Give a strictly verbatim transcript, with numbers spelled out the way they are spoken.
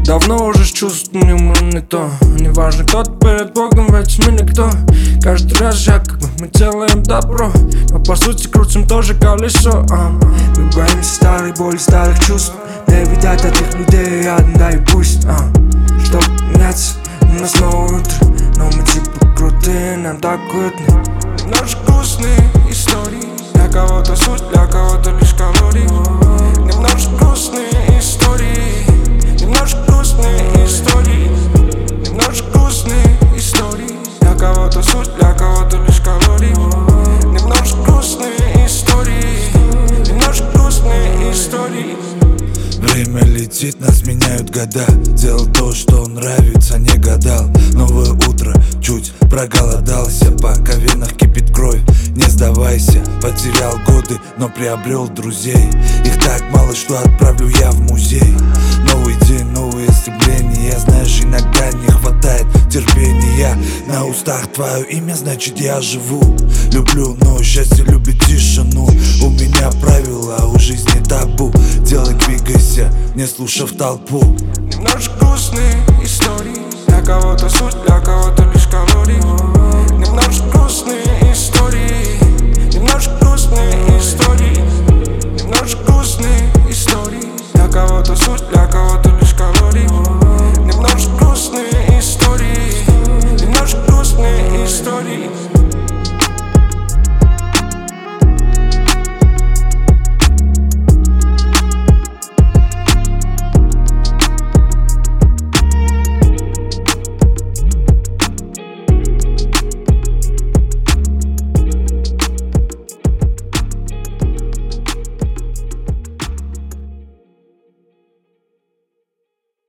Давно уже с чувствами мы не то. Неважно, кто ты перед Богом, ведь мы никто. Каждый раз якобы мы делаем добро, но по сути крутим тоже колесо. а. Мы боимся старой боли, старых чувств, не видать от их людей, одна да и пусть а. Чтоб меняться, у нас новое утро, но мы типа крутые, нам так уютно. Немножко грустные истории, для кого-то суть, для кого-то лишь калории. Немножко грустные истории, немножко грустные истории, немножко грустные истории, для кого-то суть, для кого-то лишь калории. Немножко грустные истории, немножко грустные истории. Время летит, нас меняют года. Делал то, что нравится, не гадал. Новое утро, чуть проголодался, пока в венах кипит кровь. Не сдавайся, потерял годы, но приобрел друзей. Их так мало, что отправлю я в музей. Новый день, новые стремления. Знаешь, иногда не хватает терпения. На устах твое имя, значит я живу. Люблю, но счастье любит тишину. У меня правила, у жизни табу. Делай, двигайся, не слушав толпу. Немножко грустные истории, для кого-то суть, для кого-то